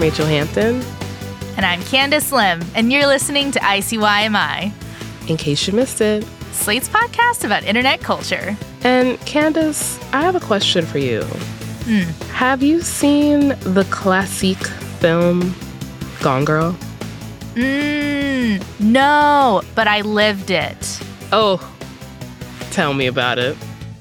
Rachel Hampton. And I'm Candace Lim, and you're listening to ICYMI. In case you missed it. Slate's podcast about internet culture. And Candace, I have a question for you. Have you seen the classic film Gone Girl? No, but I lived it. Oh, tell me about it.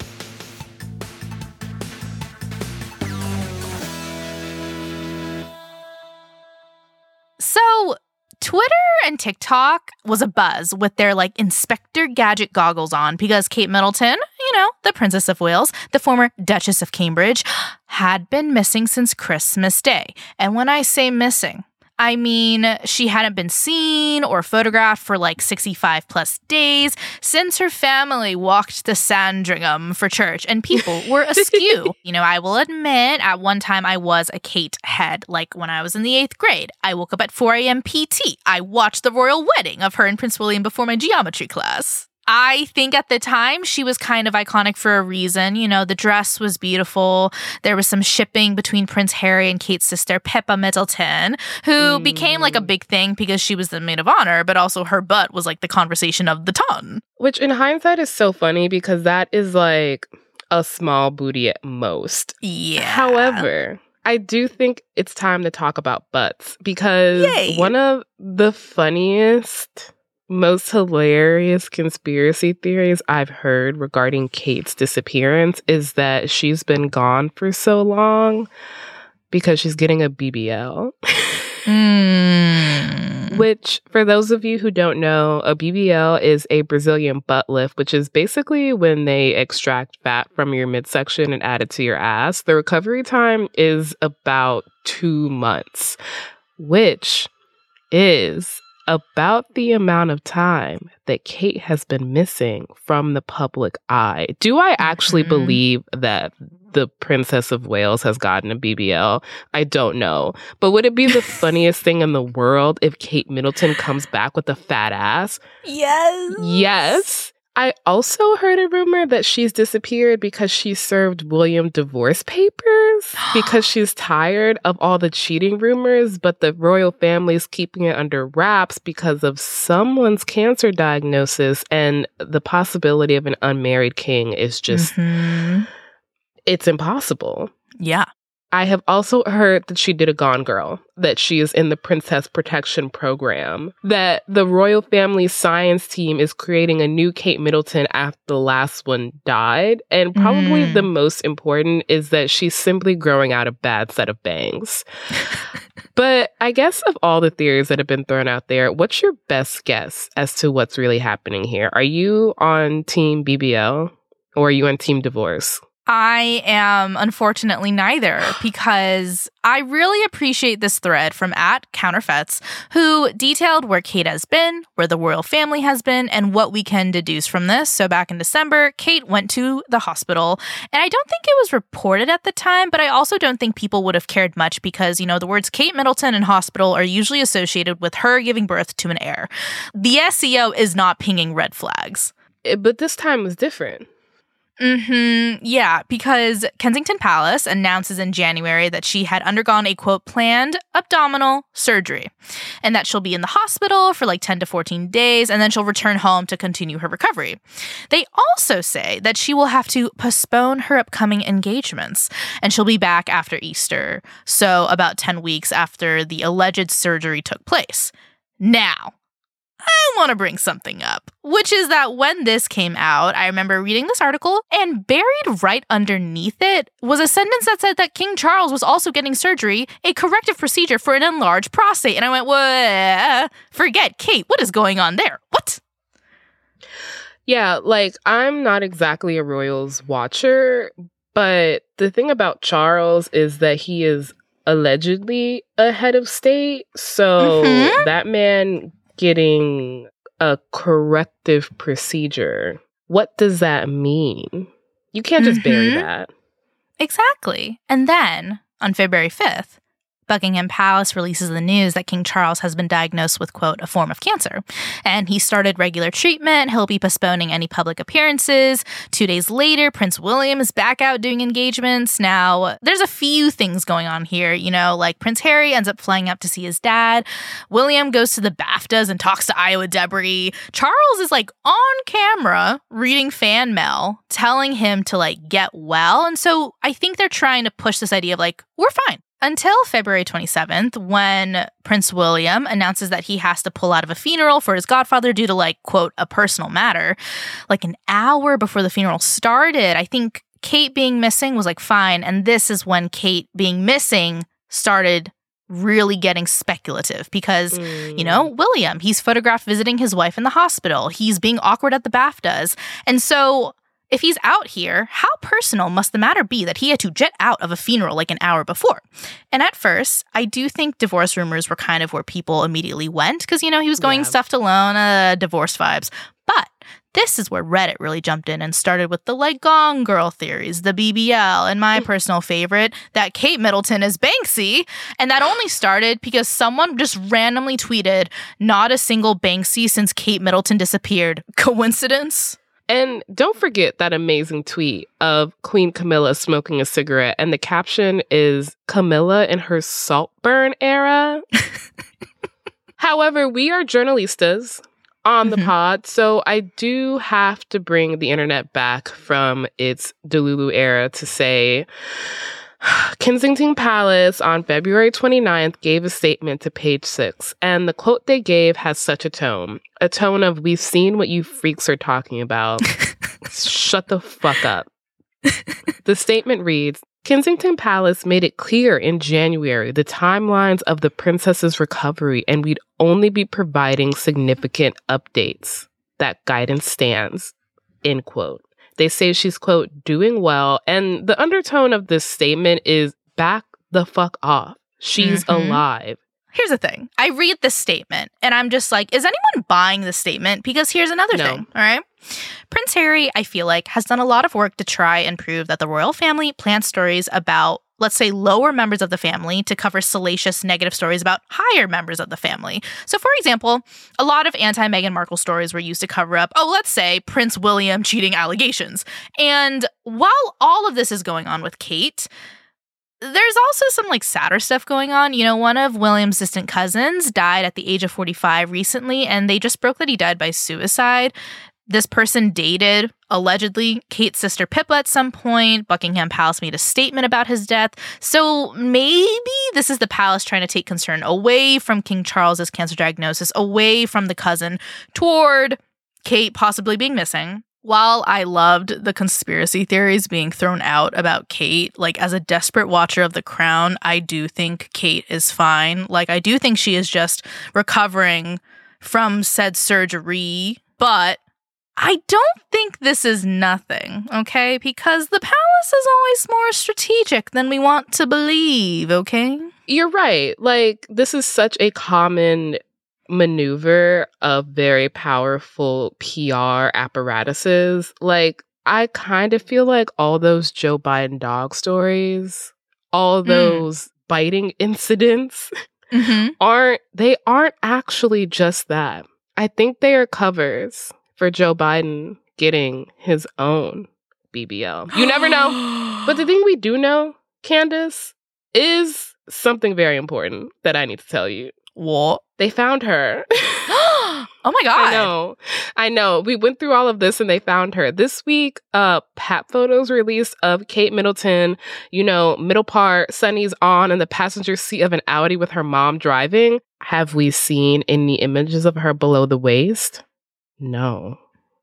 So, Twitter and TikTok was a buzz with their Inspector Gadget goggles on because Kate Middleton, the Princess of Wales, the former Duchess of Cambridge, had been missing since Christmas Day. And when I say missing, I mean she hadn't been seen or photographed for 65 plus days since her family walked the Sandringham for church and people were askew. I will admit at one time I was a Kate head, when I was in the 8th grade. I woke up at 4 a.m. PT. I watched the royal wedding of her and Prince William before my geometry class. I think at the time she was kind of iconic for a reason. The dress was beautiful. There was some shipping between Prince Harry and Kate's sister, Pippa Middleton, who became a big thing because she was the maid of honor, but also her butt was the conversation of the ton. Which in hindsight is so funny because that is a small booty at most. Yeah. However, I do think it's time to talk about butts because one of the funniest, most hilarious conspiracy theories I've heard regarding Kate's disappearance is that she's been gone for so long because she's getting a BBL. Which, for those of you who don't know, a BBL is a Brazilian butt lift, which is basically when they extract fat from your midsection and add it to your ass. The recovery time is about 2 months, which is about the amount of time that Kate has been missing from the public eye. Do I actually believe that the Princess of Wales has gotten a BBL? I don't know. But would it be the funniest thing in the world if Kate Middleton comes back with a fat ass? Yes. Yes. I also heard a rumor that she's disappeared because she served William divorce papers because she's tired of all the cheating rumors, but the royal family's keeping it under wraps because of someone's cancer diagnosis, and the possibility of an unmarried king is just, it's impossible. Yeah. I have also heard that she did a Gone Girl, that she is in the Princess Protection Program, that the royal family science team is creating a new Kate Middleton after the last one died, and probably the most important is that she's simply growing out a bad set of bangs. But I guess of all the theories that have been thrown out there, what's your best guess as to what's really happening here? Are you on Team BBL or are you on Team Divorce? I am unfortunately neither, because I really appreciate this thread from @Counterfeits, who detailed where Kate has been, where the royal family has been, and what we can deduce from this. So back in December, Kate went to the hospital, and I don't think it was reported at the time, but I also don't think people would have cared much because, the words Kate Middleton and hospital are usually associated with her giving birth to an heir. The SEO is not pinging red flags. But this time was different. Yeah, because Kensington Palace announces in January that she had undergone a, quote, planned abdominal surgery, and that she'll be in the hospital for 10 to 14 days, and then she'll return home to continue her recovery. They also say that she will have to postpone her upcoming engagements, and she'll be back after Easter, so about 10 weeks after the alleged surgery took place. Now, I want to bring something up, which is that when this came out, I remember reading this article, and buried right underneath it was a sentence that said that King Charles was also getting surgery, a corrective procedure for an enlarged prostate. And I went, what? Forget Kate. What is going on there? What? Yeah, I'm not exactly a royals watcher, but the thing about Charles is that he is allegedly a head of state. So that man getting a corrective procedure, what does that mean? You can't just bury that. Exactly. And then, on February 5th, Buckingham Palace releases the news that King Charles has been diagnosed with, quote, a form of cancer. And he started regular treatment. He'll be postponing any public appearances. 2 days later, Prince William is back out doing engagements. Now, there's a few things going on here. You know, like Prince Harry ends up flying up to see his dad. William goes to the BAFTAs and talks to Iowa Debris. Charles is like on camera reading fan mail, telling him to like get well. And so I think they're trying to push this idea of like, we're fine. Until February 27th, when Prince William announces that he has to pull out of a funeral for his godfather due to, like, quote, a personal matter. Like an hour before the funeral started, I think Kate being missing was, like, fine. And this is when Kate being missing started really getting speculative because, you know, William, he's photographed visiting his wife in the hospital. He's being awkward at the BAFTAs. And so if he's out here, how personal must the matter be that he had to jet out of a funeral like an hour before? And at first, I do think divorce rumors were kind of where people immediately went because, you know, he was going stuffed alone, divorce vibes. But this is where Reddit really jumped in and started with the like Gone Girl theories, the BBL, and my personal favorite, that Kate Middleton is Banksy. And that only started because someone just randomly tweeted, not a single Banksy since Kate Middleton disappeared. Coincidence? And don't forget that amazing tweet of Queen Camilla smoking a cigarette. And the caption is Camilla in her Saltburn era. However, we are journalistas on the pod, so I do have to bring the internet back from its Delulu era to say Kensington Palace on February 29th gave a statement to Page Six, and the quote they gave has such a tone of, we've seen what you freaks are talking about. Shut the fuck up. The statement reads, Kensington Palace made it clear in January the timelines of the princess's recovery, and we'd only be providing significant updates. That guidance stands. End quote. They say she's, quote, doing well. And the undertone of this statement is back the fuck off. She's alive. Here's the thing. I read this statement and I'm just like, is anyone buying this statement? Because here's another thing, all right? Prince Harry, I feel like, has done a lot of work to try and prove that the royal family plans stories about, let's say, lower members of the family to cover salacious negative stories about higher members of the family. So, for example, a lot of anti-Meghan Markle stories were used to cover up, let's say, Prince William cheating allegations. And while all of this is going on with Kate, there's also some like sadder stuff going on. You know, one of William's distant cousins died at the age of 45 recently, and they just broke that he died by suicide. This person dated, allegedly, Kate's sister Pippa at some point. Buckingham Palace made a statement about his death. So maybe this is the palace trying to take concern away from King Charles's cancer diagnosis, away from the cousin, toward Kate possibly being missing. While I loved the conspiracy theories being thrown out about Kate, like as a desperate watcher of The Crown, I do think Kate is fine. Like I do think she is just recovering from said surgery, but I don't think this is nothing, okay? Because the palace is always more strategic than we want to believe, okay? You're right. Like, this is such a common maneuver of very powerful PR apparatuses. Like, I kind of feel like all those Joe Biden dog stories, all those biting incidents aren't actually just that. I think they are covers for Joe Biden getting his own BBL. You never know. But the thing we do know, Candace, is something very important that I need to tell you. What? They found her. Oh my God. I know. We went through all of this and they found her. This week, Pat photos released of Kate Middleton, you know, middle part, Sunny's on in the passenger seat of an Audi with her mom driving. Have we seen any images of her below the waist? No.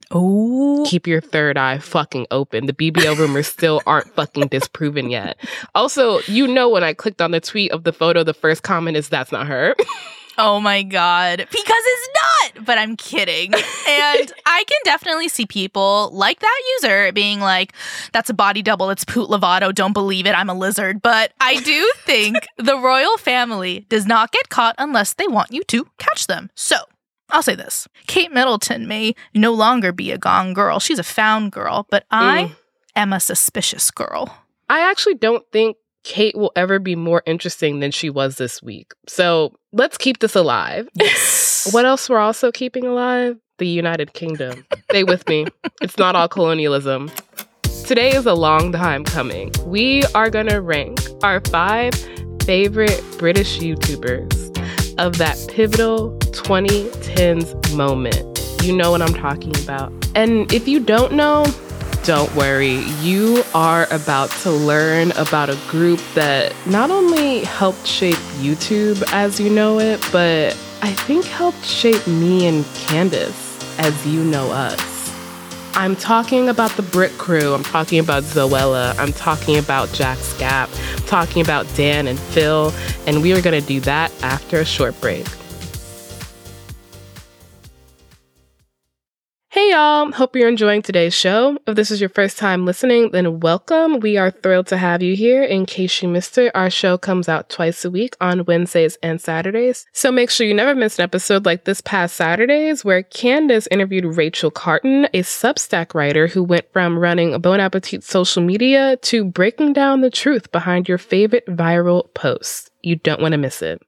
Oh. Keep your third eye fucking open. The BBL rumors still aren't fucking disproven yet. Also, you know, when I clicked on the tweet of the photo, the first comment is, that's not her. Oh my God. Because it's not! But I'm kidding. And I can definitely see people like that user being like, that's a body double, it's Poot Lovato, don't believe it, I'm a lizard. But I do think the royal family does not get caught unless they want you to catch them. So, I'll say this. Kate Middleton may no longer be a gone girl. She's a found girl, but I am a suspicious girl. I actually don't think Kate will ever be more interesting than she was this week. So let's keep this alive. Yes. What else we're also keeping alive? The United Kingdom. Stay with me. It's not all colonialism. Today is a long time coming. We are going to rank our 5 favorite British YouTubers of that pivotal 2010s moment. You know what I'm talking about. And if you don't know, don't worry. You are about to learn about a group that not only helped shape YouTube as you know it, but I think helped shape me and Candace as you know us. I'm talking about the Brit Crew. I'm talking about Zoella. I'm talking about Jack's Gap. I'm talking about Dan and Phil. And we are going to do that after a short break. Hey y'all, hope you're enjoying today's show. If this is your first time listening, then welcome. We are thrilled to have you here. In case you missed it, our show comes out twice a week on Wednesdays and Saturdays. So make sure you never miss an episode like this past Saturdays, where Candace interviewed Rachel Carton, a Substack writer who went from running Bon Appetit social media to breaking down the truth behind your favorite viral posts. You don't want to miss it.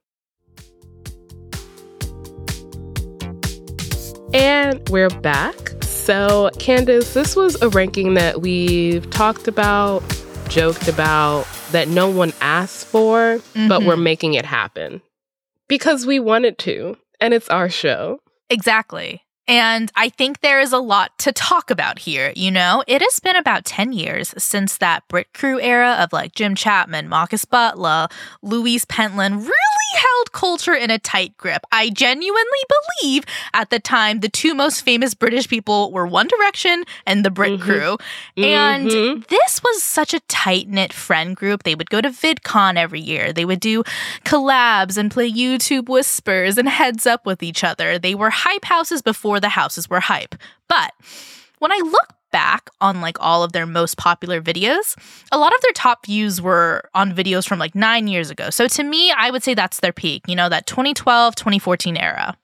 And we're back. So, Candace, this was a ranking that we've talked about, joked about, that no one asked for, but we're making it happen. Because we wanted to, and it's our show. Exactly. And I think there is a lot to talk about here, you know? It has been about 10 years since that Brit Crew era of like Jim Chapman, Marcus Butler, Louise Pentland really held culture in a tight grip. I genuinely believe at the time the 2 most famous British people were One Direction and the Brit Crew. And this was such a tight-knit friend group. They would go to VidCon every year. They would do collabs and play YouTube Whispers and Heads Up with each other. They were hype houses before the houses were hype. But when I look back on like all of their most popular videos, a lot of their top views were on videos from like 9 years ago. So to me, I would say that's their peak, you know, that 2012, 2014 era.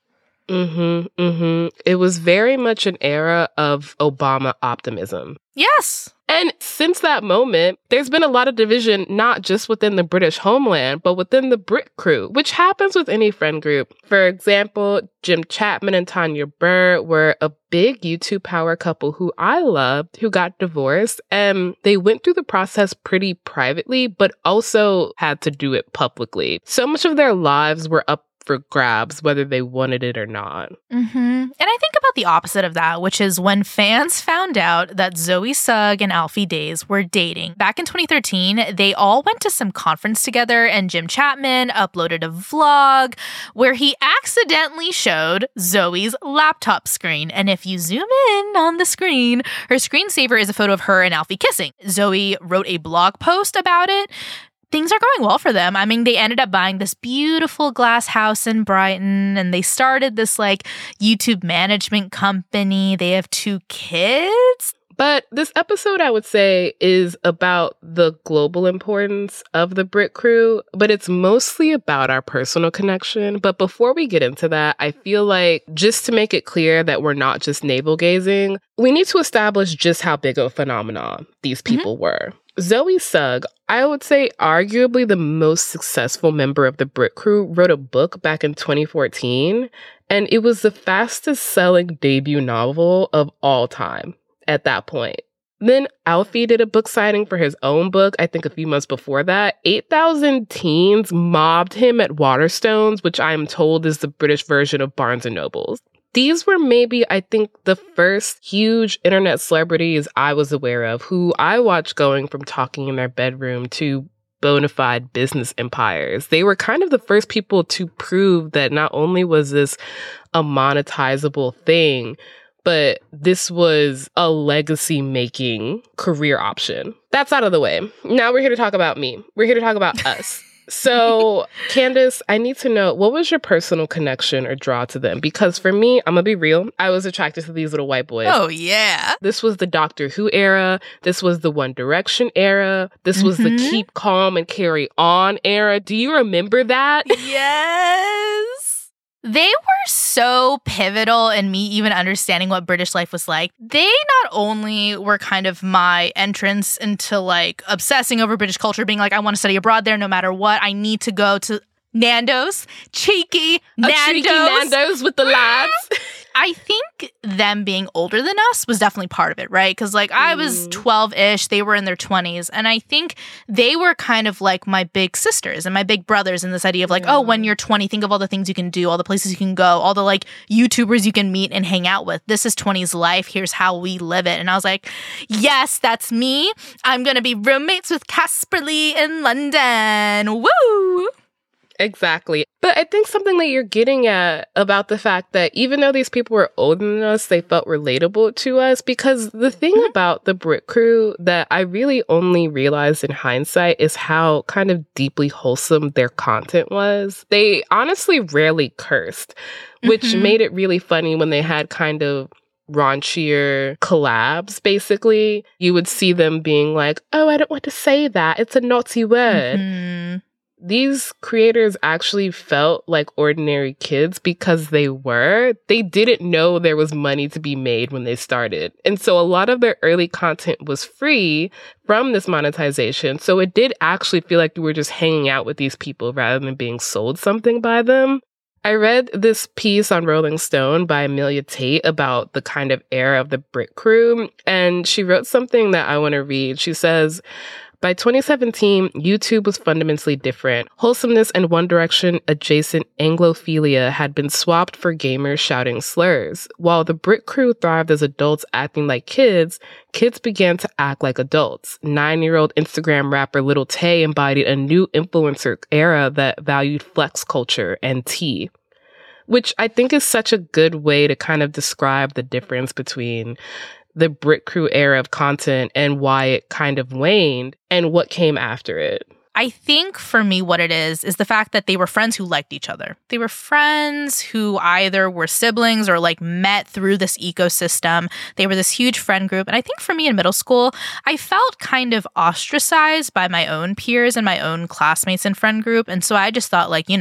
It was very much an era of Obama optimism. Yes. And since that moment, there's been a lot of division, not just within the British homeland, but within the Brit Crew, which happens with any friend group. For example, Jim Chapman and Tanya Burr were a big YouTube power couple who I loved, who got divorced, and they went through the process pretty privately, but also had to do it publicly. So much of their lives were up for grabs, whether they wanted it or not. And I think about the opposite of that, which is when fans found out that Zoe Sugg and Alfie Deyes were dating. Back in 2013, they all went to some conference together, and Jim Chapman uploaded a vlog where he accidentally showed Zoe's laptop screen. And if you zoom in on the screen, her screensaver is a photo of her and Alfie kissing. Zoe wrote a blog post about it. Things are going well for them. I mean, they ended up buying this beautiful glass house in Brighton, and they started this like YouTube management company. They have 2 kids. But this episode, I would say, is about the global importance of the Brit Crew, but it's mostly about our personal connection. But before we get into that, I feel like just to make it clear that we're not just navel-gazing, we need to establish just how big of a phenomenon these people were. Zoe Sugg, I would say arguably the most successful member of the Brit Crew, wrote a book back in 2014, and it was the fastest selling debut novel of all time at that point. Then Alfie did a book signing for his own book, I think a few months before that. 8,000 teens mobbed him at Waterstones, which I am told is the British version of Barnes & Noble's. These were maybe, I think, the first huge internet celebrities I was aware of who I watched going from talking in their bedroom to bona fide business empires. They were kind of the first people to prove that not only was this a monetizable thing, but this was a legacy-making career option. That's out of the way. Now we're here to talk about me. We're here to talk about us. So, Candace, I need to know, what was your personal connection or draw to them? Because for me, I'm gonna be real, I was attracted to these little white boys. Oh, yeah. This was the Doctor Who era. This was the One Direction era. This was the Keep Calm and Carry On era. Do you remember that? Yes. They were so pivotal in me even understanding what British life was like. They not only were kind of my entrance into like obsessing over British culture, being like, I want to study abroad there no matter what. I need to go to Nando's. Cheeky Nando's with the lads. I think them being older than us was definitely part of it, right? Because like I was 12-ish, they were in their 20s. And I think they were kind of like my big sisters and my big brothers in this idea of like, oh, when you're 20, think of all the things you can do, all the places you can go, all the like YouTubers you can meet and hang out with. This is 20s life. Here's how we live it. And I was like, yes, that's me. I'm going to be roommates with Casper Lee in London. Woo! Exactly. But I think something that you're getting at about the fact that even though these people were older than us, they felt relatable to us, because the thing about the Brit Crew that I really only realized in hindsight is how kind of deeply wholesome their content was. They honestly rarely cursed, which made it really funny when they had kind of raunchier collabs, basically. You would see them being like, oh, I don't want to say that. It's a naughty word. These creators actually felt like ordinary kids because they didn't know there was money to be made when they started. And so a lot of their early content was free from this monetization. So it did actually feel like you were just hanging out with these people rather than being sold something by them. I read this piece on Rolling Stone by Amelia Tate about the kind of era of the Brit Crew, and she wrote something that I want to read. She says, by 2017, YouTube was fundamentally different. Wholesomeness and One Direction adjacent Anglophilia had been swapped for gamers shouting slurs. While the Brit Crew thrived as adults acting like kids, kids began to act like adults. 9-year-old Instagram rapper Lil Tay embodied a new influencer era that valued flex culture and tea, which I think is such a good way to kind of describe the difference between the Brit Crew era of content and why it kind of waned and what came after it. I think for me, what it is the fact that they were friends who liked each other. They were friends who either were siblings or like met through this ecosystem. They were this huge friend group. And I think for me in middle school, I felt kind of ostracized by my own peers and my own classmates and friend group. And so I just thought like,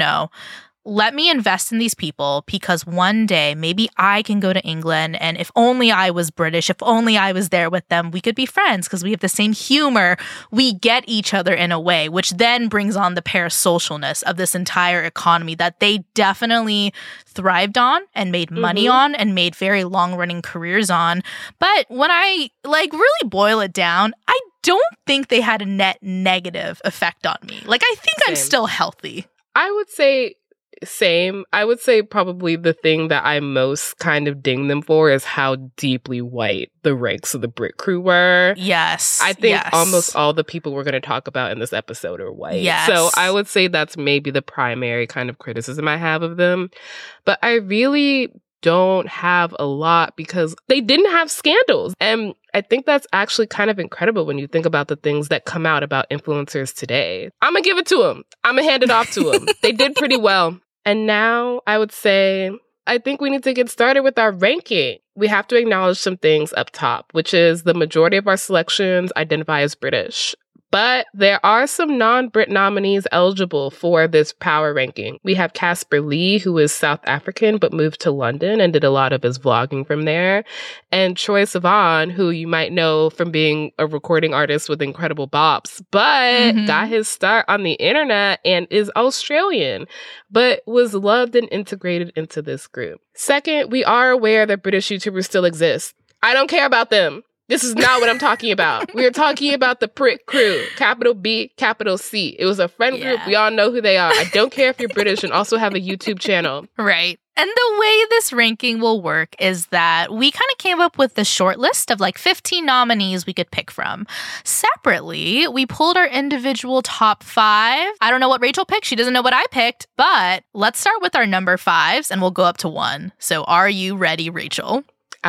let me invest in these people because one day maybe I can go to England, and if only I was British, if only I was there with them, we could be friends because we have the same humor. We get each other in a way, which then brings on the parasocialness of this entire economy that they definitely thrived on and made money on and made very long-running careers on. But when I really boil it down, I don't think they had a net negative effect on me. I think I'm still healthy. I would say same. I would say probably the thing that I most kind of ding them for is how deeply white the ranks of the Brit Crew were. Yes. I think almost all the people we're going to talk about in this episode are white. Yes. So I would say that's maybe the primary kind of criticism I have of them. But I really don't have a lot because they didn't have scandals. And I think that's actually kind of incredible when you think about the things that come out about influencers today. I'm going to give it to them. I'm going to hand it off to them. They did pretty well. And now I would say, I think we need to get started with our ranking. We have to acknowledge some things up top, which is the majority of our selections identify as British. But there are some non-Brit nominees eligible for this power ranking. We have Casper Lee, who is South African but moved to London and did a lot of his vlogging from there. And Troye Sivan, who you might know from being a recording artist with Incredible Bops, but got his start on the internet and is Australian, but was loved and integrated into this group. Second, we are aware that British YouTubers still exist. I don't care about them. This is not what I'm talking about. We are talking about the Brit Crew, capital B, capital C. It was a friend group. We all know who they are. I don't care if you're British and also have a YouTube channel. Right. And the way this ranking will work is that we kind of came up with the short list of 15 nominees we could pick from. Separately, we pulled our individual top 5. I don't know what Rachel picked. She doesn't know what I picked. But let's start with our number 5s and we'll go up to 1. So are you ready, Rachel?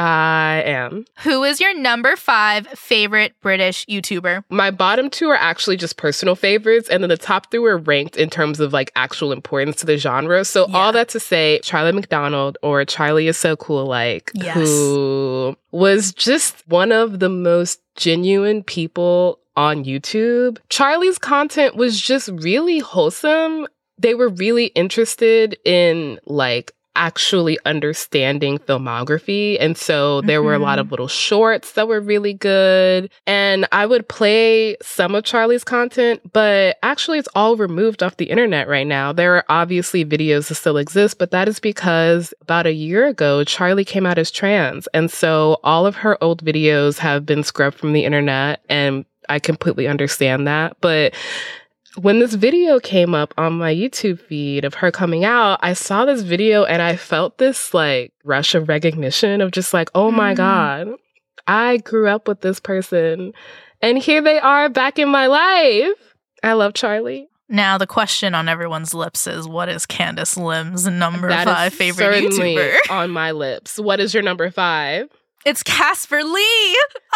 I am. Who is your number 5 favorite British YouTuber? My bottom 2 are actually just personal favorites, and then the top 3 were ranked in terms of actual importance to the genre. So all that to say, Charlie McDonald, or Charlie Is So Cool, who was just one of the most genuine people on YouTube. Charlie's content was just really wholesome. They were really interested in actually understanding filmography. And so there were a lot of little shorts that were really good. And I would play some of Charlie's content, but actually it's all removed off the internet right now. There are obviously videos that still exist, but that is because about a year ago, Charlie came out as trans. And so all of her old videos have been scrubbed from the internet, and I completely understand that. But when this video came up on my YouTube feed of her coming out, I saw this video and I felt this like rush of recognition of just like, oh my God, I grew up with this person and here they are back in my life. I love Charlie. Now, the question on everyone's lips is, what is Candace Lim's number 5 favorite certainly YouTuber? On my lips. What is your number 5? It's Casper Lee.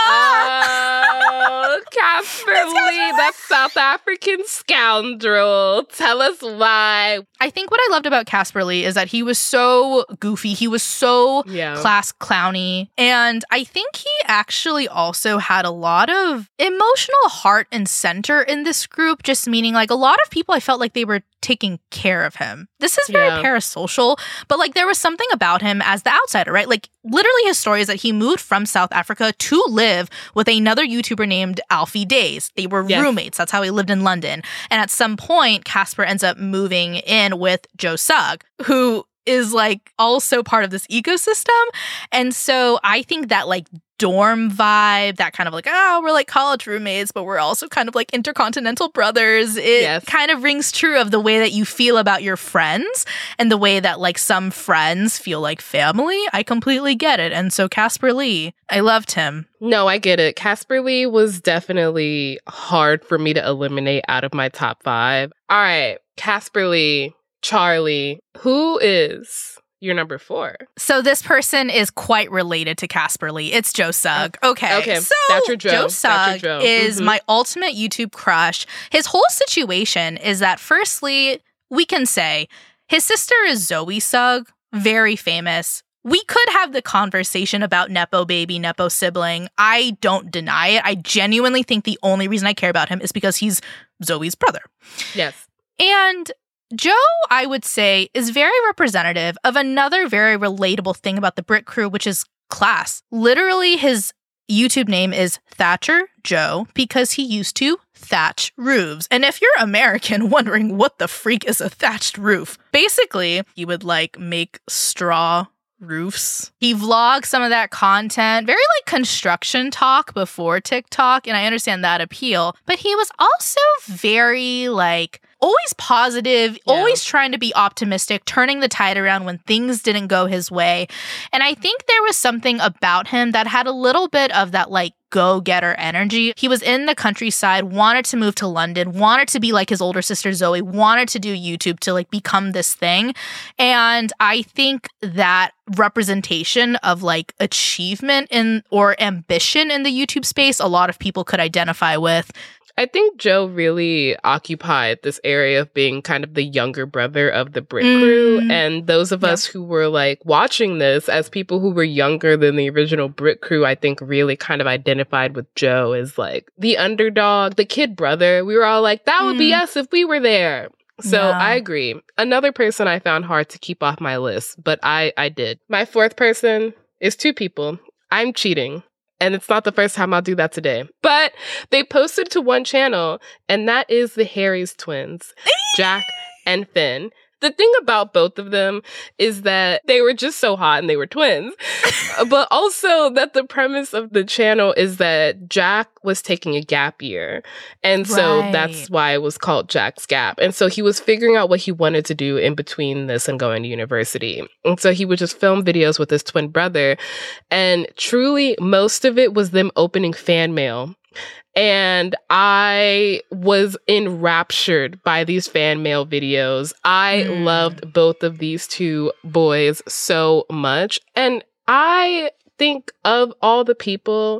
Oh, Casper Lee, that South African scoundrel. Tell us why. I think what I loved about Casper Lee is that he was so goofy. He was so class clowny. And I think he actually also had a lot of emotional heart and center in this group, just meaning like a lot of people, I felt like they were taking care of him. This is very parasocial, but like there was something about him as the outsider, right? Like literally his story is that he moved from South Africa to live with another YouTuber named Alfie Days. They were roommates. That's how he lived in London. And at some point, Casper ends up moving in with Joe Sugg, who is like also part of this ecosystem. And so I think that like dorm vibe, that kind of like, oh, we're like college roommates, but we're also kind of like intercontinental brothers. It kind of rings true of the way that you feel about your friends and the way that like some friends feel like family. I completely get it. And so Casper Lee, I loved him. No, I get it. Casper Lee was definitely hard for me to eliminate out of my top 5. All right, Casper Lee, Charlie, who is your number 4? So this person is quite related to Casper Lee. It's Joe Sugg. Okay. So that's your Joe Sugg is my ultimate YouTube crush. His whole situation is that firstly, we can say his sister is Zoe Sugg, very famous. We could have the conversation about Nepo baby, Nepo sibling. I don't deny it. I genuinely think the only reason I care about him is because he's Zoe's brother. Yes. And Joe, I would say, is very representative of another very relatable thing about the Brit crew, which is class. Literally, his YouTube name is Thatcher Joe because he used to thatch roofs. And if you're American wondering what the freak is a thatched roof, basically, he would like make straw roofs. He vlogged some of that content, very like construction talk before TikTok, and I understand that appeal. But he was also very like always positive, always trying to be optimistic, turning the tide around when things didn't go his way. And I think there was something about him that had a little bit of that like go-getter energy. He was in the countryside, wanted to move to London, wanted to be like his older sister Zoe, wanted to do YouTube to like become this thing. And I think that representation of like achievement in or ambition in the YouTube space, a lot of people could identify with. I think Joe really occupied this area of being kind of the younger brother of the Brit crew. And those of us who were like watching this as people who were younger than the original Brit crew, I think really kind of identified with Joe as like the underdog, the kid brother. We were all like, that would be us if we were there. So I agree. Another person I found hard to keep off my list, but I did. My 4th person is 2 people. I'm cheating. And it's not the first time I'll do that today. But they posted to one channel, and that is the Harry's twins, Jack and Finn. The thing about both of them is that they were just so hot and they were twins. But also that the premise of the channel is that Jack was taking a gap year. And so that's why it was called Jack's Gap. And so he was figuring out what he wanted to do in between this and going to university. And so he would just film videos with his twin brother. And truly, most of it was them opening fan mail. And I was enraptured by these fan mail videos. I loved both of these 2 boys so much. And I think of all the people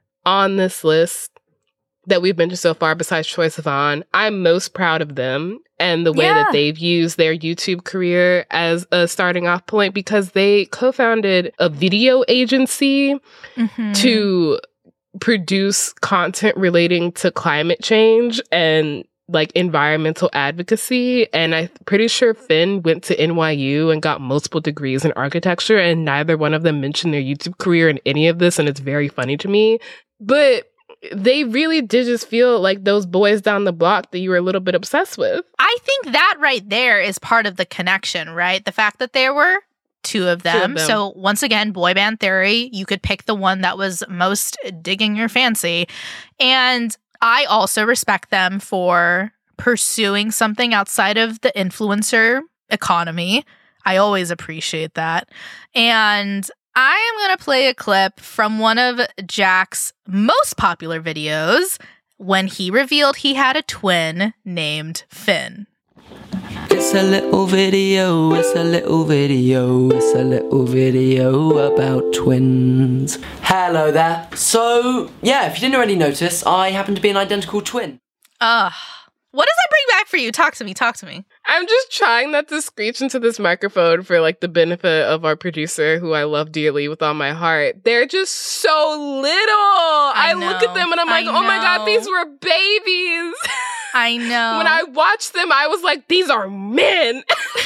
on this list that we've mentioned so far, besides Troye Sivan, I'm most proud of them and the way that they've used their YouTube career as a starting off point, because they co-founded a video agency to produce content relating to climate change, and like environmental advocacy. And I'm pretty sure Finn went to NYU and got multiple degrees in architecture, and neither one of them mentioned their YouTube career in any of this. And it's very funny to me. But they really did just feel like those boys down the block that you were a little bit obsessed with. I think that right there is part of the connection, right? The fact that there were two of them. So once again, boy band theory, you could pick the one that was most digging your fancy. And I also respect them for pursuing something outside of the influencer economy. I always appreciate that. And I am going to play a clip from one of Jack's most popular videos when he revealed he had a twin named Finn. It's a little video, it's a little video, it's a little video about twins. Hello there. So, yeah, if you didn't already notice, I happen to be an identical twin. What does that bring back for you? Talk to me. I'm just trying not to screech into this microphone for like the benefit of our producer, who I love dearly with all my heart. They're just so little. I look at them and I'm like, oh my God, these were babies. I know. When I watched them, I was like, these are men.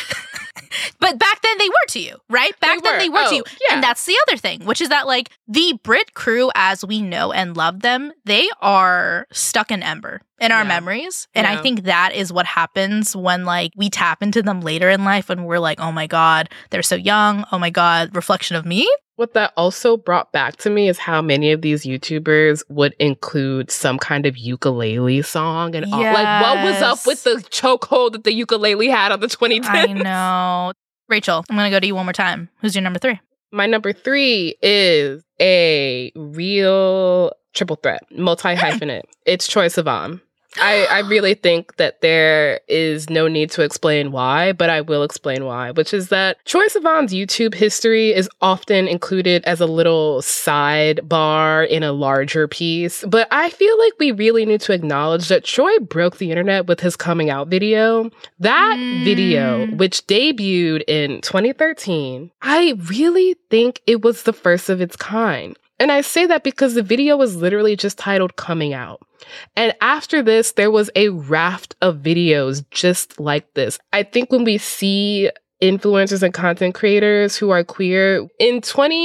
But back then they were to you, right? Back then they were to you. Yeah. And that's the other thing, which is that like the Brit crew as we know and love them, they are stuck in ember in our memories. And I think that is what happens when like we tap into them later in life when we're like, oh my God, they're so young. Oh my God, reflection of me. What that also brought back to me is how many of these YouTubers would include some kind of ukulele song and all. Like, what was up with the chokehold that the ukulele had on the 2010s? I know. Rachel, I'm going to go to you one more time. Who's your number 3? My number 3 is a real triple threat, multi-hyphenate. It's Troye Sivan. I really think that there is no need to explain why, but I will explain why, which is that Troye Sivan's YouTube history is often included as a little sidebar in a larger piece. But I feel like we really need to acknowledge that Troye broke the internet with his coming out video. That video, which debuted in 2013, I really think it was the first of its kind. And I say that because the video was literally just titled Coming Out. And after this, there was a raft of videos just like this. I think when we see influencers and content creators who are queer in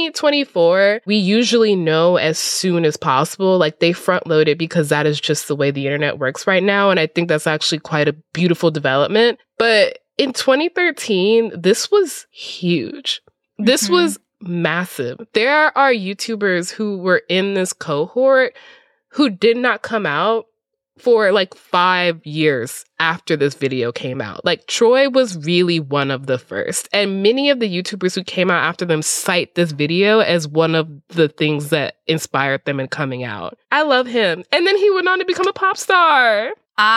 2024, we usually know as soon as possible, like they front load it because that is just the way the internet works right now. And I think that's actually quite a beautiful development. But in 2013, this was huge. This was massive. There are YouTubers who were in this cohort who did not come out for like 5 years after this video came out. Like Troye was really one of the first. And many of the YouTubers who came out after them cite this video as one of the things that inspired them in coming out. I love him. And then he went on to become a pop star.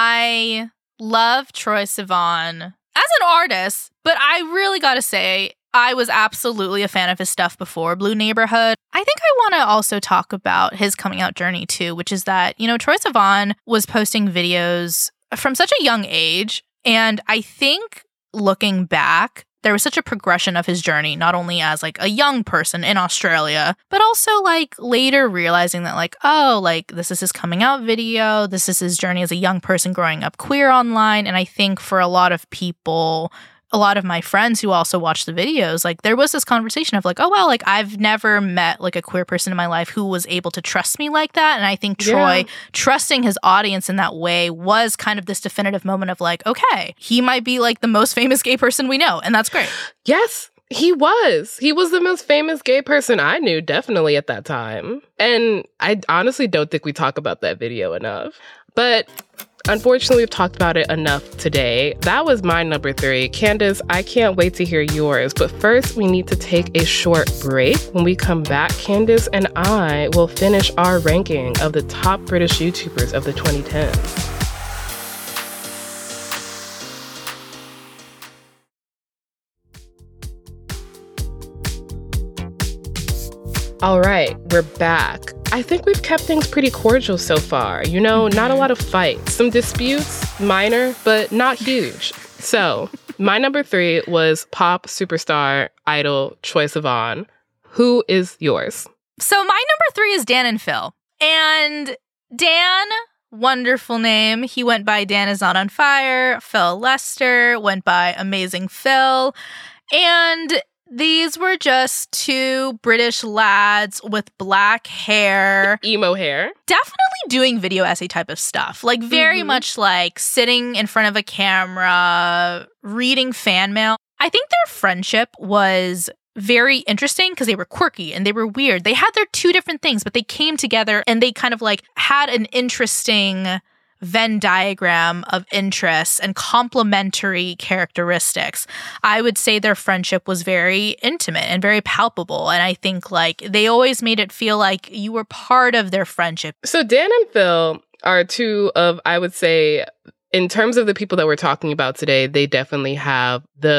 I love Troye Sivan as an artist, but I really gotta say, I was absolutely a fan of his stuff before Blue Neighborhood. I think I want to also talk about his coming out journey too, which is that, you know, Troye Sivan was posting videos from such a young age. And I think looking back, there was such a progression of his journey, not only as like a young person in Australia, but also like later realizing that like, oh, like this is his coming out video. This is his journey as a young person growing up queer online. And I think for a lot of people, a lot of my friends who also watched the videos, like there was this conversation of like, oh, well, like I've never met like a queer person in my life who was able to trust me like that. And I think Troye trusting his audience in that way was kind of this definitive moment of like, okay, he might be like the most famous gay person we know. And that's great. Yes, he was. He was the most famous gay person I knew, definitely at that time. And I honestly don't think we talk about that video enough. But unfortunately, we've talked about it enough today. That was my number 3. Candace, I can't wait to hear yours. But first, we need to take a short break. When we come back, Candace and I will finish our ranking of the top British YouTubers of the 2010s. All right, we're back. I think we've kept things pretty cordial so far. You know, not a lot of fights. Some disputes, minor, but not huge. So, my number 3 was pop superstar idol Troye Sivan. Who is yours? So, my number 3 is Dan and Phil. And Dan wonderful name. He went by Dan Is Not On Fire. Phil Lester went by Amazing Phil. And these were just two British lads with black hair. Emo hair. Definitely doing video essay type of stuff. Like very much like sitting in front of a camera, reading fan mail. I think their friendship was very interesting because they were quirky and they were weird. They had their two different things, but they came together and they kind of like had an interesting Venn diagram of interests and complementary characteristics. I would say their friendship was very intimate and very palpable. And I think like they always made it feel like you were part of their friendship. So Dan and Phil are two of, I would say, in terms of the people that we're talking about today, they definitely have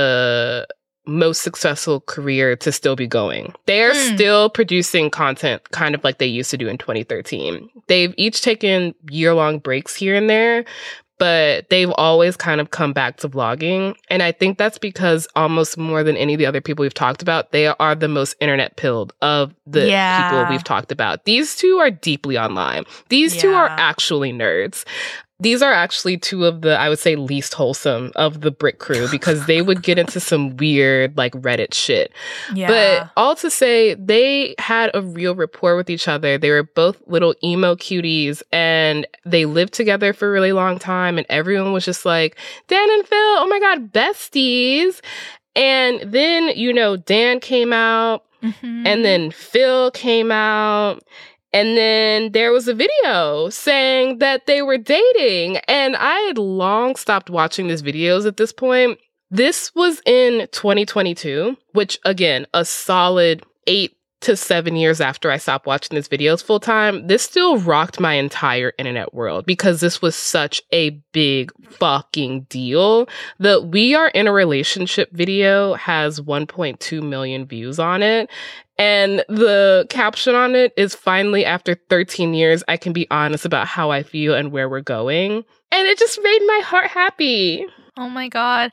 the most successful career to still be going. They're still producing content kind of like they used to do in 2013. They've each taken year-long breaks here and there, but they've always kind of come back to vlogging. And I think that's because almost more than any of the other people we've talked about, they are the most internet pilled of the people we've talked about. These two are deeply online. These two are actually nerds. These are actually two of the, I would say, least wholesome of the Brit crew because they would get into some weird, like, Reddit shit. Yeah. But all to say, they had a real rapport with each other. They were both little emo cuties and they lived together for a really long time. And everyone was just like, Dan and Phil, oh my God, besties. And then, you know, Dan came out and then Phil came out. And then there was a video saying that they were dating. And I had long stopped watching these videos at this point. This was in 2022, which, again, a solid 8 to 7 years after I stopped watching these videos full time. This still rocked my entire internet world because this was such a big fucking deal. The "We Are in a Relationship" video has 1.2 million views on it. And the caption on it is, "Finally, after 13 years, I can be honest about how I feel and where we're going." And it just made my heart happy. Oh my God.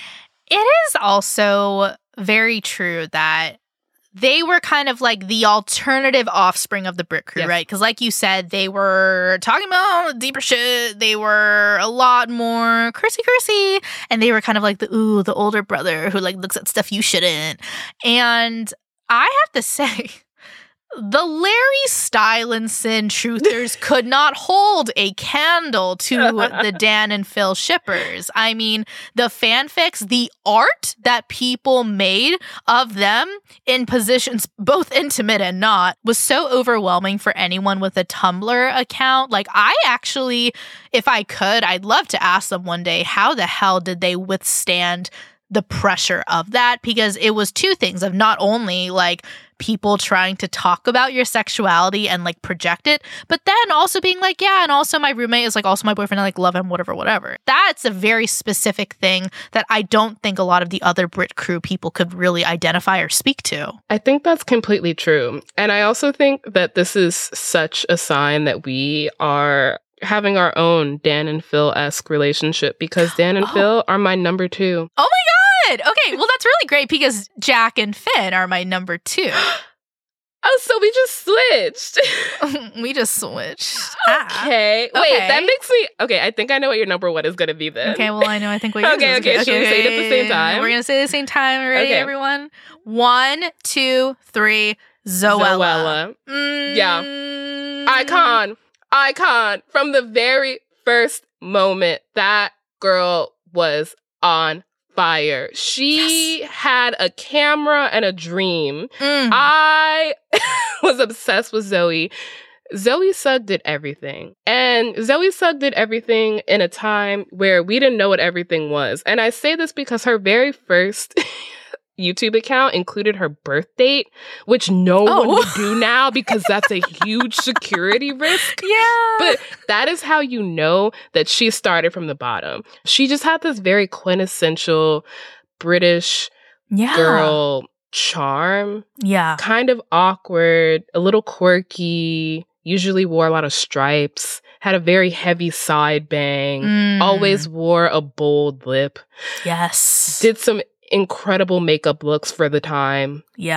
It is also very true that they were kind of like the alternative offspring of the Brit crew, right? Because like you said, they were talking about deeper shit. They were a lot more cursy. And they were kind of like the older brother who like looks at stuff you shouldn't. And I have to say, the Larry Stylinson truthers could not hold a candle to the Dan and Phil shippers. I mean, the fanfics, the art that people made of them in positions both intimate and not was so overwhelming for anyone with a Tumblr account. Like, I actually, if I could, I'd love to ask them one day, how the hell did they withstand the pressure of that? Because it was two things of not only like people trying to talk about your sexuality and like project it, but then also being like, yeah, and also my roommate is like also my boyfriend, I like love him, whatever. That's a very specific thing that I don't think a lot of the other Brit crew people could really identify or speak to. I think that's completely true. And I also think that this is such a sign that we are having our own Dan and Phil-esque relationship because Dan and Phil are my number 2. Oh my God! Okay, well that's really great because Jack and Finn are my number 2. Oh, so we just switched. Okay. Wait, that makes me... Okay, I think I know what your number 1 is going to be then. Okay, well, I know. I think what yours is. Okay. Should we say it at the same time? We're going to say it at the same time. Ready, everyone? 1, 2, 3. Zoella. Yeah. Icon. From the very first moment, that girl was on fire. She had a camera and a dream. I was obsessed with Zoe. Zoe Sugg did everything. And Zoe Sugg did everything in a time where we didn't know what everything was. And I say this because her very first YouTube account included her birth date, which no one would do now because that's a huge security risk. Yeah. But that is how you know that she started from the bottom. She just had this very quintessential British girl charm. Yeah. Kind of awkward, a little quirky, usually wore a lot of stripes, had a very heavy side bang, always wore a bold lip. Yes. Did some incredible makeup looks for the time. Yeah.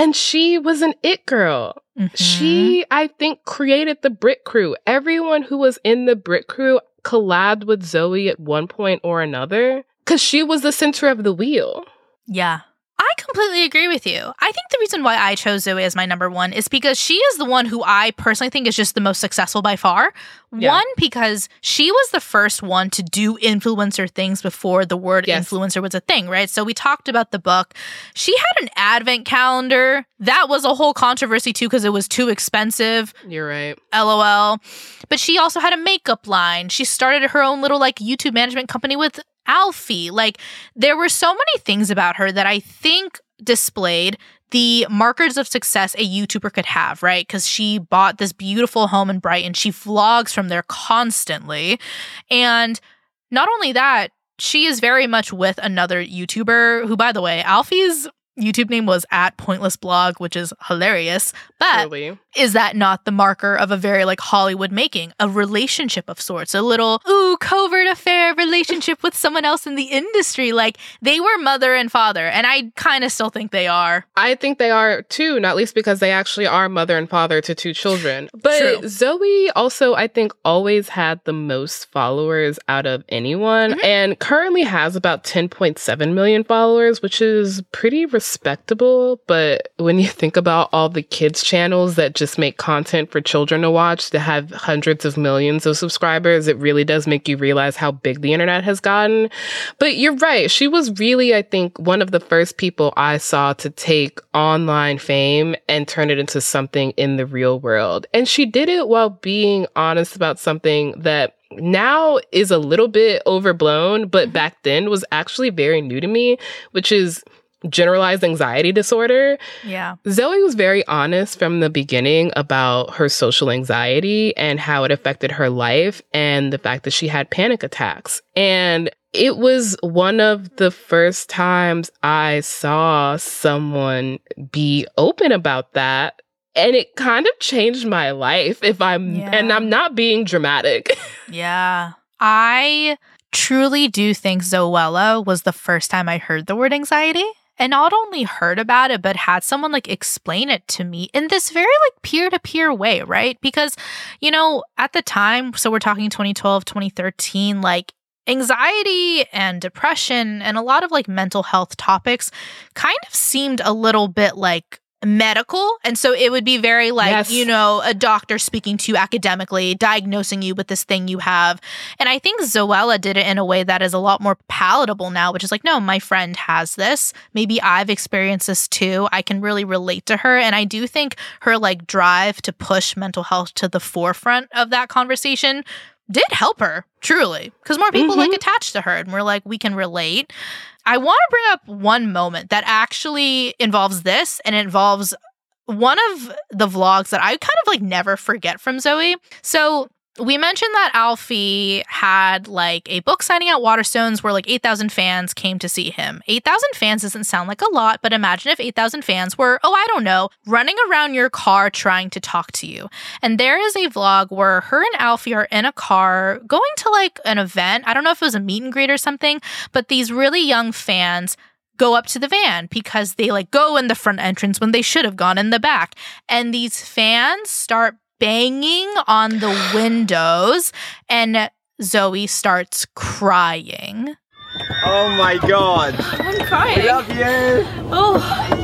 And she was an it girl. Mhm. She, I think, created the Brit Crew. Everyone who was in the Brit Crew collabed with Zoe at one point or another because she was the center of the wheel. Yeah. I completely agree with you. I think the reason why I chose Zoe as my number one is because she is the one who I personally think is just the most successful by far. Yeah. One, because she was the first one to do influencer things before the word Yes. influencer was a thing, right? So we talked about the book. She had an advent calendar. That was a whole controversy too because it was too expensive. You're right. LOL. But she also had a makeup line. She started her own little like YouTube management company with Alfie. Like, there were so many things about her that I think displayed the markers of success a YouTuber could have, right? Because she bought this beautiful home in Brighton. She vlogs from there constantly. And not only that, she is very much with another YouTuber who, by the way, Alfie's YouTube name was @pointlessblog, which is hilarious. But Really. is that not the marker of a very like Hollywood making, a relationship of sorts, a little, covert affair relationship with someone else in the industry? Like, they were mother and father, and I kind of still think they are. I think they are too, not least because they actually are mother and father to 2 children. But True. Zoe also, I think, always had the most followers out of anyone and currently has about 10.7 million followers, which is pretty respectable. But when you think about all the kids' channels that just make content for children to watch that have hundreds of millions of subscribers, it really does make you realize how big the internet has gotten. But you're right. She was really, I think, one of the first people I saw to take online fame and turn it into something in the real world. And she did it while being honest about something that now is a little bit overblown, but back then was actually very new to me, which is generalized anxiety disorder. Yeah. Zoe was very honest from the beginning about her social anxiety and how it affected her life and the fact that she had panic attacks. And it was one of the first times I saw someone be open about that. And it kind of changed my life and I'm not being dramatic. Yeah. I truly do think Zoella was the first time I heard the word anxiety. And not only heard about it, but had someone like explain it to me in this very like peer-to-peer way, right? Because, at the time, so we're talking 2012, 2013, like anxiety and depression and a lot of like mental health topics kind of seemed a little bit like medical. And so it would be very like, Yes. a doctor speaking to you academically, diagnosing you with this thing you have. And I think Zoella did it in a way that is a lot more palatable now, which is like, no, my friend has this. Maybe I've experienced this too. I can really relate to her. And I do think her like drive to push mental health to the forefront of that conversation did help her, truly, because more people like attached to her and we're like, we can relate. I want to bring up one moment that actually involves this, and it involves one of the vlogs that I kind of like never forget from Zoe. So we mentioned that Alfie had like a book signing at Waterstones where like 8,000 fans came to see him. 8,000 fans doesn't sound like a lot, but imagine if 8,000 fans were, I don't know, running around your car trying to talk to you. And there is a vlog where her and Alfie are in a car going to like an event. I don't know if it was a meet and greet or something, but these really young fans go up to the van because they like go in the front entrance when they should have gone in the back. And these fans start banging on the windows, and Zoe starts crying. Oh my god. I'm crying. I love you. Oh.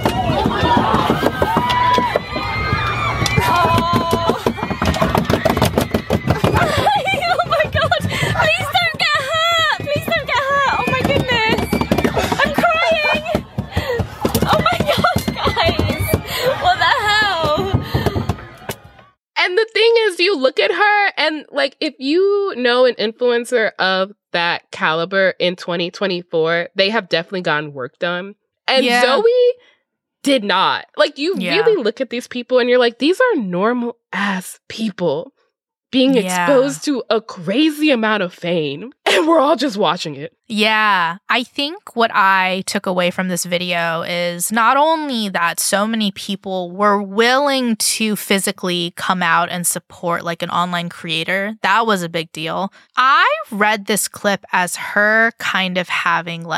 Oh my god. Please don't get hurt. Please don't get hurt. Oh my goodness. I'm crying. Oh my gosh, guys. What the hell? And the thing is, you look at her and like, if you know an influencer of that caliber in 2024, they have definitely gotten work done. And Yeah. Zoe did not. Like, you really look at these people and you're like, these are normal ass people being exposed to a crazy amount of fame. And we're all just watching it. Yeah, I think what I took away from this video is not only that so many people were willing to physically come out and support like an online creator. That was a big deal. I read this clip as her kind of having like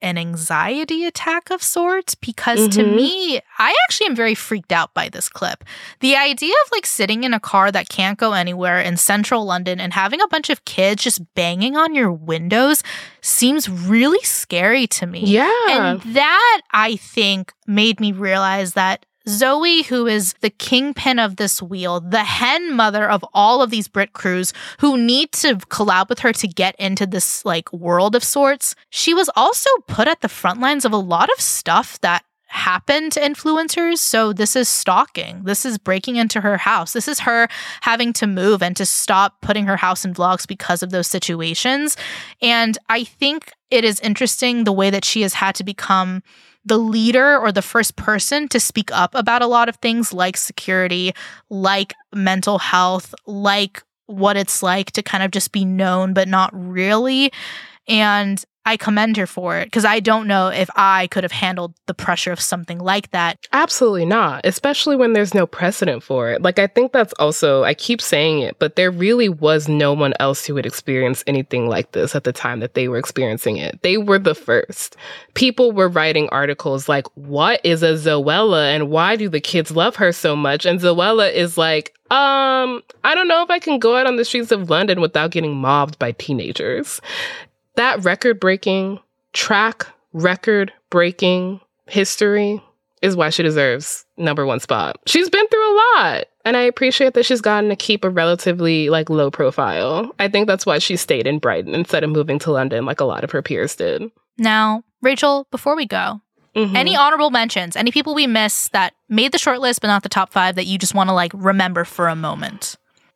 an anxiety attack of sorts, because to me, I actually am very freaked out by this clip. The idea of like sitting in a car that can't go anywhere in central London and having a bunch of kids just banging on your windows seems really scary to me. Yeah. And that, I think, made me realize that Zoe, who is the kingpin of this wheel, the hen mother of all of these Brit crews who need to collab with her to get into this like world of sorts, she was also put at the front lines of a lot of stuff that happened to influencers. So this is stalking. This is breaking into her house. This is her having to move and to stop putting her house in vlogs because of those situations. And I think it is interesting the way that she has had to become the leader or the first person to speak up about a lot of things like security, like mental health, like what it's like to kind of just be known, but not really. And I commend her for it, because I don't know if I could have handled the pressure of something like that. Absolutely not, especially when there's no precedent for it. Like, I think that's also, I keep saying it, but there really was no one else who had experienced anything like this at the time that they were experiencing it. They were the first. People were writing articles like, what is a Zoella and why do the kids love her so much? And Zoella is like, I don't know if I can go out on the streets of London without getting mobbed by teenagers. That record-breaking, track record-breaking history is why she deserves #1 spot. She's been through a lot, and I appreciate that she's gotten to keep a relatively like low profile. I think that's why she stayed in Brighton instead of moving to London like a lot of her peers did. Now, Rachel, before we go, any honorable mentions, any people we miss that made the shortlist but not the top 5 that you just want to like remember for a moment?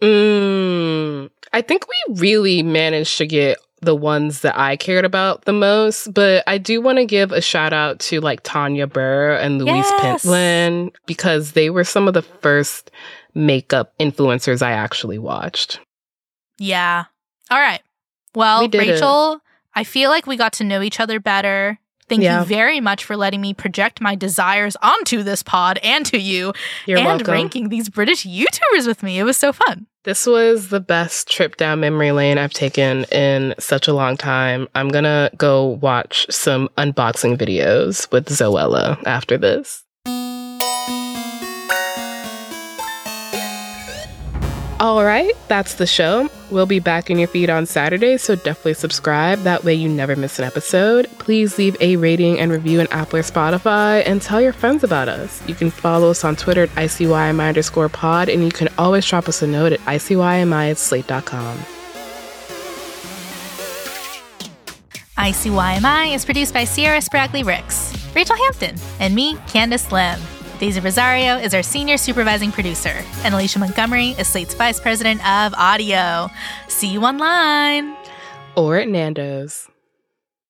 I think we really managed to get the ones that I cared about the most, but I do want to give a shout out to like Tanya Burr and Louise Pentland, because they were some of the first makeup influencers I actually watched. Yeah. All right. Well, Rachel, I feel like we got to know each other better. Thank you very much for letting me project my desires onto this pod and to you. You're and welcome. Ranking these British YouTubers with me. It was so fun. This was the best trip down memory lane I've taken in such a long time. I'm gonna go watch some unboxing videos with Zoella after this. All right, that's the show. We'll be back in your feed on Saturday, so definitely subscribe. That way you never miss an episode. Please leave a rating and review in Apple or Spotify, and tell your friends about us. You can follow us on Twitter at ICYMI_pod, and you can always drop us a note at ICYMI@slate.com. ICYMI is produced by Sierra Spragley-Ricks, Rachel Hampton, and me, Candace Lim. Daisy Rosario is our senior supervising producer, and Alicia Montgomery is Slate's vice president of audio. See you online. Or at Nando's.